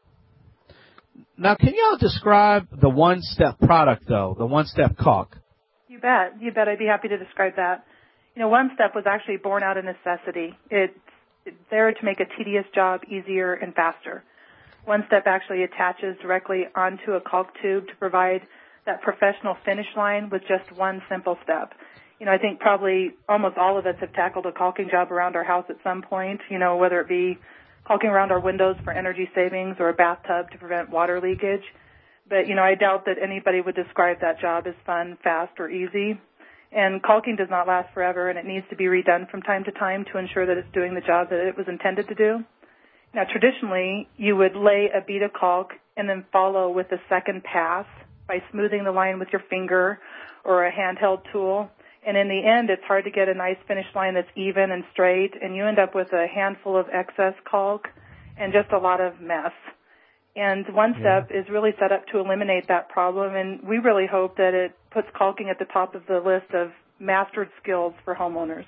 Now, can y'all describe the one-step product, though, the one-step caulk? You bet. You bet. I'd be happy to describe that. You know, One Step was actually born out of necessity. It's, it's there to make a tedious job easier and faster. One Step actually attaches directly onto a caulk tube to provide that professional finish line with just one simple step. You know, I think probably almost all of us have tackled a caulking job around our house at some point, you know, whether it be caulking around our windows for energy savings or a bathtub to prevent water leakage. But, you know, I doubt that anybody would describe that job as fun, fast, or easy. And caulking does not last forever, and it needs to be redone from time to time to ensure that it's doing the job that it was intended to do. Now, traditionally, you would lay a bead of caulk and then follow with a second pass by smoothing the line with your finger or a handheld tool. And in the end, it's hard to get a nice finish line that's even and straight, and you end up with a handful of excess caulk and just a lot of mess. And One Step yeah. is really set up to eliminate that problem, and we really hope that it puts caulking at the top of the list of mastered skills for homeowners.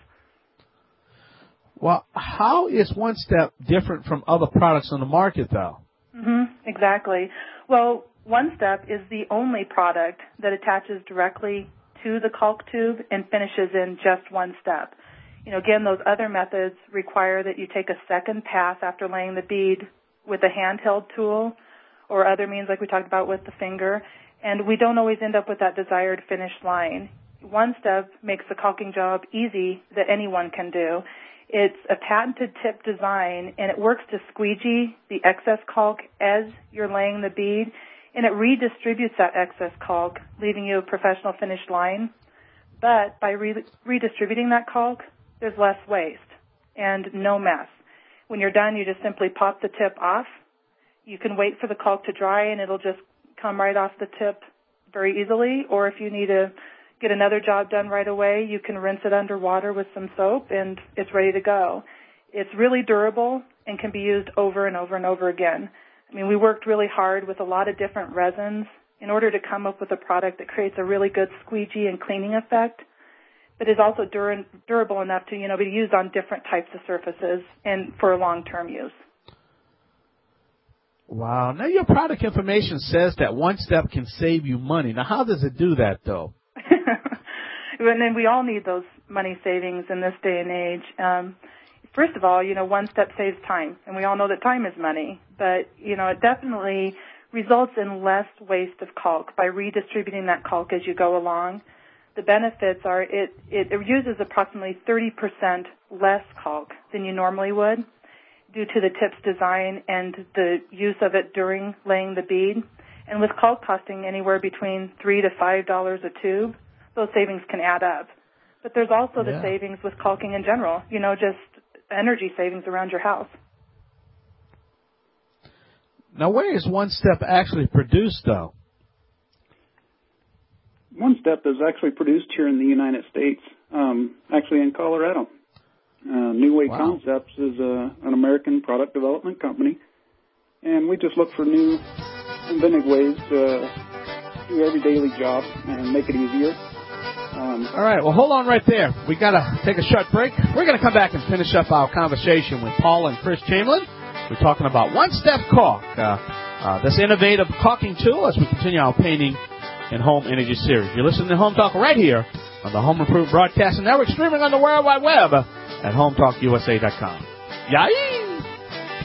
Well, how is One Step different from other products on the market, though? Mm-hmm, exactly. Well, One Step is the only product that attaches directly to the caulk tube and finishes in just one step. You know, again, those other methods require that you take a second pass after laying the bead with a handheld tool or other means like we talked about with the finger, and we don't always end up with that desired finish line. One Step makes the caulking job easy that anyone can do. It's a patented tip design, and it works to squeegee the excess caulk as you're laying the bead, and it redistributes that excess caulk, leaving you a professional finished line. But by re- redistributing that caulk, there's less waste and no mess. When you're done, you just simply pop the tip off. You can wait for the caulk to dry, and it'll just come right off the tip very easily. Or if you need to get another job done right away, you can rinse it under water with some soap, and it's ready to go. It's really durable and can be used over and over and over again. I mean, we worked really hard with a lot of different resins in order to come up with a product that creates a really good squeegee and cleaning effect, but is also dur- durable enough to, you know, be used on different types of surfaces and for long-term use. Wow. Now, your product information says that One Step can save you money. Now, how does it do that, though? And then we all need those money savings in this day and age. Um, first of all, you know, One Step saves time, and we all know that time is money. But, you know, it definitely results in less waste of caulk by redistributing that caulk as you go along. The benefits are it, it, it uses approximately thirty percent less caulk than you normally would due to the tip's design and the use of it during laying the bead. And with caulk costing anywhere between three to five dollars a tube, those savings can add up. But there's also yeah. the savings with caulking in general, you know, just energy savings around your house. Now, where is One Step actually produced, though? One Step is actually produced here in the United States, um, actually in Colorado. Uh, New Way wow. Concepts is a, an American product development company, and we just look for new, inventive ways to do every daily job and make it easier. Um, All right, well, hold on right there. We got to take a short break. We're going to come back and finish up our conversation with Paul and Chris Chamberlain. We're talking about One Step Caulk, uh, uh, this innovative caulking tool as we continue our painting and home energy series. You're listening to Home Talk right here on the Home Improvement Broadcasting Network, streaming on the World Wide Web at home talk u s a dot com. Yay!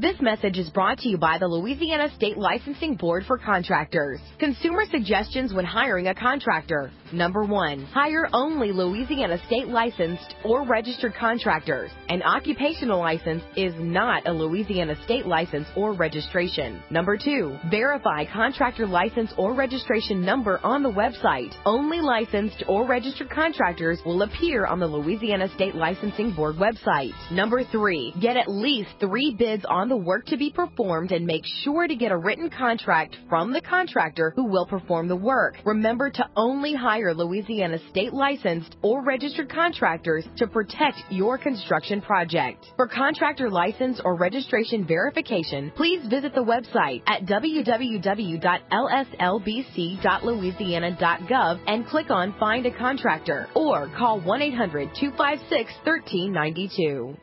This message is brought to you by the Louisiana State Licensing Board for Contractors. Consumer suggestions when hiring a contractor. Number one, hire only Louisiana State licensed or registered contractors. An occupational license is not a Louisiana State license or registration. Number two, verify contractor license or registration number on the website. Only licensed or registered contractors will appear on the Louisiana State Licensing Board website. Number three, get at least three bids on the work to be performed and make sure to get a written contract from the contractor who will perform the work. Remember to only hire Louisiana State licensed or registered contractors to protect your construction project. For contractor license or registration verification, please visit the website at w w w dot l s l b c dot louisiana dot gov and click on Find a Contractor or call one eight hundred two five six one three nine two.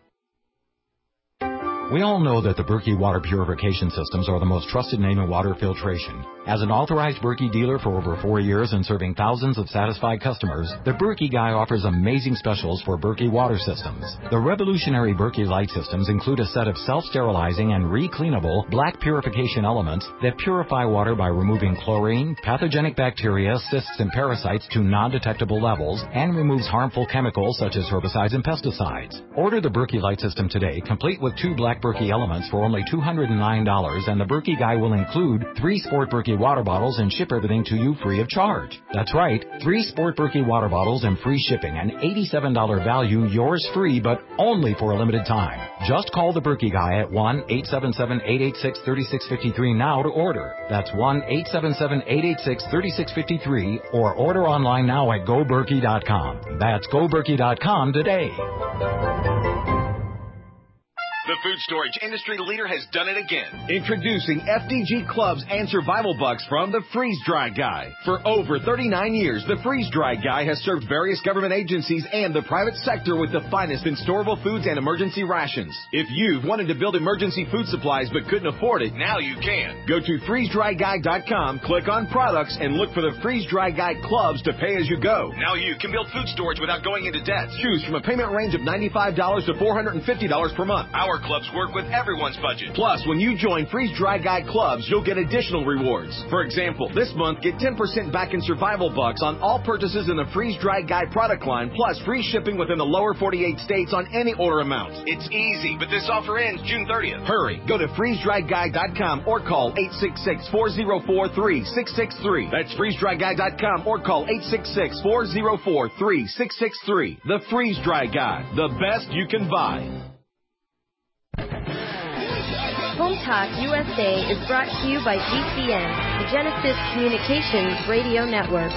We all know that the Berkey water purification systems are the most trusted name in water filtration. As an authorized Berkey dealer for over four years and serving thousands of satisfied customers, the Berkey Guy offers amazing specials for Berkey water systems. The revolutionary Berkey Light systems include a set of self-sterilizing and re-cleanable black purification elements that purify water by removing chlorine, pathogenic bacteria, cysts, and parasites to non-detectable levels and removes harmful chemicals such as herbicides and pesticides. Order the Berkey Light system today, complete with two black Berkey elements for only two hundred nine dollars, and the Berkey Guy will include three Sport Berkey water bottles and ship everything to you free of charge. That's right, three Sport Berkey water bottles and free shipping, an eighty-seven dollars value, yours free, but only for a limited time. Just call the Berkey Guy at one eight seven seven, eight eight six, three six five three now to order. That's one eight seven seven, eight eight six, three six five three, or order online now at go berkey dot com. That's go berkey dot com today. The food storage industry leader has done it again. Introducing F D G Clubs and Survival Bucks from the Freeze Dry Guy. For over thirty-nine years, the Freeze Dry Guy has served various government agencies and the private sector with the finest in storable foods and emergency rations. If you've wanted to build emergency food supplies but couldn't afford it, now you can. Go to freeze dry guy dot com, click on products, and look for the Freeze Dry Guy Clubs to pay as you go. Now you can build food storage without going into debt. Choose from a payment range of ninety-five dollars to four hundred fifty dollars per month. Our clubs work with everyone's budget. Plus, when you join Freeze Dry Guy Clubs, you'll get additional rewards. For example, this month, get ten percent back in Survival Bucks on all purchases in the Freeze Dry Guy product line, plus free shipping within the lower forty-eight states on any order amount. It's easy, but this offer ends June thirtieth. Hurry. Go to freeze dry guy dot com or call eight six six, four zero four, three six six three. That's freeze dry guy dot com or call eight six six, four zero four, three six six three. The Freeze Dry Guy. The best you can buy. Home Talk U S A is brought to you by G C N, the Genesis Communications Radio Network.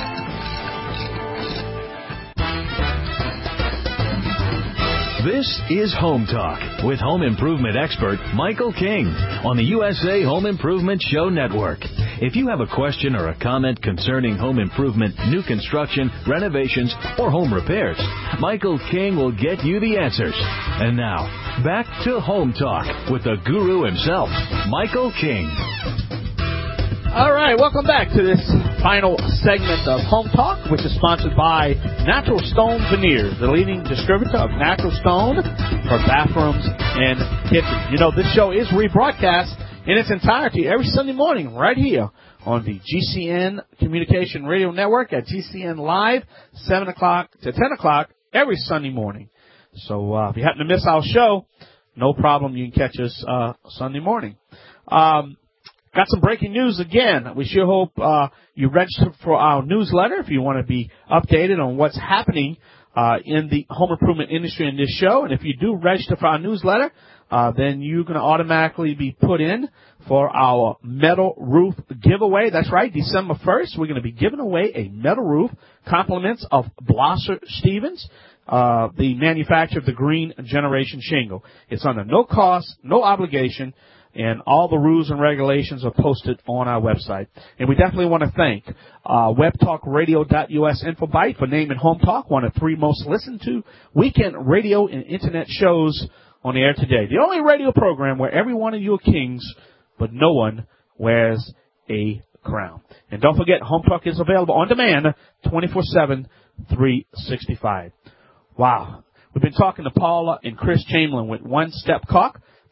This is Home Talk with home improvement expert Michael King on the U S A Home Improvement Show Network. If you have a question or a comment concerning home improvement, new construction, renovations, or home repairs, Michael King will get you the answers. And now, back to Home Talk with the guru himself, Michael King. All right, welcome back to this final segment of Home Talk, which is sponsored by Natural Stone Veneers, the leading distributor of natural stone for bathrooms and kitchens. You know, this show is rebroadcast in its entirety every Sunday morning right here on the G C N Communication Radio Network at G C N Live, seven o'clock to ten o'clock every Sunday morning. So uh, if you happen to miss our show, no problem. You can catch us uh, Sunday morning. Um, got some breaking news again. We sure hope uh, you register for our newsletter if you want to be updated on what's happening uh, in the home improvement industry in this show. And if you do register for our newsletter, Uh, then you're going to automatically be put in for our metal roof giveaway. That's right, December first, we're going to be giving away a metal roof, compliments of Blosser Stevens, uh, the manufacturer of the Green Generation shingle. It's under no cost, no obligation, and all the rules and regulations are posted on our website. And we definitely want to thank uh, web talk radio dot U S Infobite for naming Home Talk one of three most listened to weekend radio and internet shows on the air today. The only radio program where every one of you are kings, but no one wears a crown. And don't forget, Home Talk is available on demand twenty-four seven, three sixty-five. Wow. We've been talking to Paula and Chris Chamberlain with One Step Caulk,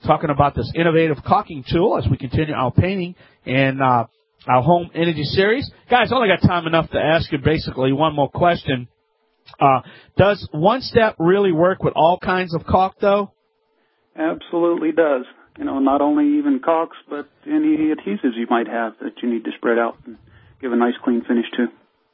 talking about this innovative caulking tool as we continue our painting and uh, our home energy series. Guys, I only got time enough to ask you basically one more question. Uh, does One Step really work with all kinds of caulk, though? Absolutely does. You know, not only even caulks, but any adhesives you might have that you need to spread out and give a nice clean finish to.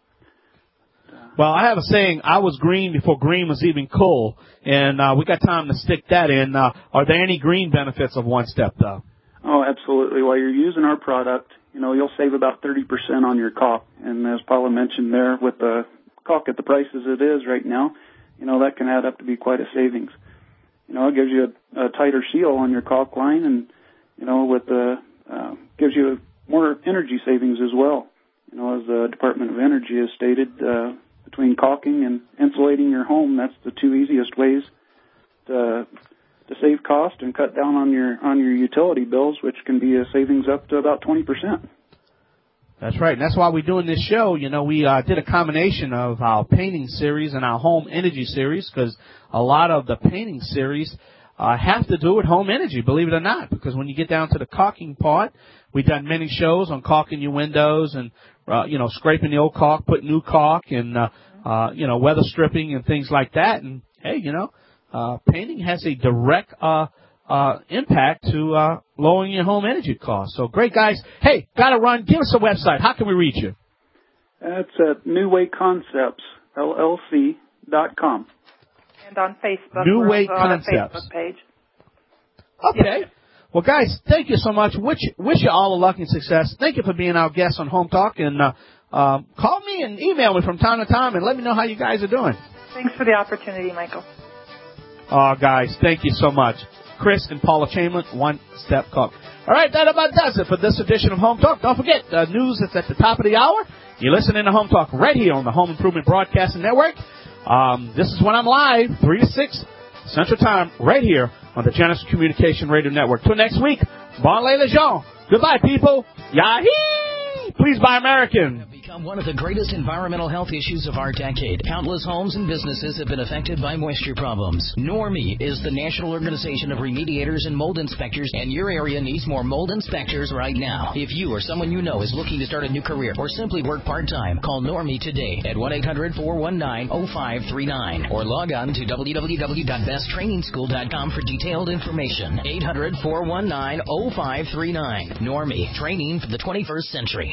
Well, I have a saying, I was green before green was even cool, and uh, we got time to stick that in. Uh, are there any green benefits of One Step, though? Oh, absolutely. While you're using our product, you know, you'll save about thirty percent on your caulk. And as Paula mentioned there, with the caulk at the prices it is right now, you know, that can add up to be quite a savings. You know, it gives you a, a tighter seal on your caulk line, and, you know, with the, uh, gives you more energy savings as well. You know, as the Department of Energy has stated, uh, between caulking and insulating your home, that's the two easiest ways to to save cost and cut down on your on your utility bills, which can be a savings up to about twenty percent. That's right, and that's why we're doing this show. You know, we uh, did a combination of our painting series and our home energy series, because a lot of the painting series uh, have to do with home energy, believe it or not, because when you get down to the caulking part, we've done many shows on caulking your windows and, uh, you know, scraping the old caulk, putting new caulk, and, uh, uh, you know, weather stripping and things like that. And, hey, you know, uh, painting has a direct uh, uh, impact to uh, lowering your home energy costs. So, great, guys. Hey, got to run. Give us a website. How can we reach you? That's at New Way Concepts, L L C dot com. And on Facebook. New We're Way also on a Concepts. Facebook page. Okay. Yes. Well, guys, thank you so much. Wish, wish you all the luck and success. Thank you for being our guest on Home Talk. And uh, um, call me and email me from time to time and let me know how you guys are doing. Thanks for the opportunity, Michael. Oh, guys, thank you so much. Chris and Paula Chamberlain, One Step Caulk. All right, that about does it for this edition of Home Talk. Don't forget, the news is at the top of the hour. You're listening to Home Talk right here on the Home Improvement Broadcasting Network. Um, this is when I'm live, three to six Central Time, right here on the Genesis Communication Radio Network. Till next week, bon les gens. Goodbye, people. Yahee! Please buy American. Become one of the greatest environmental health issues of our decade. Countless homes and businesses have been affected by moisture problems. Normie is the National Organization of Remediators and Mold Inspectors, and your area needs more mold inspectors right now. If you or someone you know is looking to start a new career or simply work part-time, call Normie today at one eight hundred four one nine oh five three nine or log on to w w w dot best training school dot com for detailed information. eight hundred four one nine oh five three nine. Normie, training for the twenty-first century.